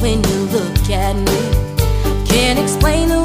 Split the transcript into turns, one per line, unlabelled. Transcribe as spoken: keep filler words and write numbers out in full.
when you look at me. Can't explain the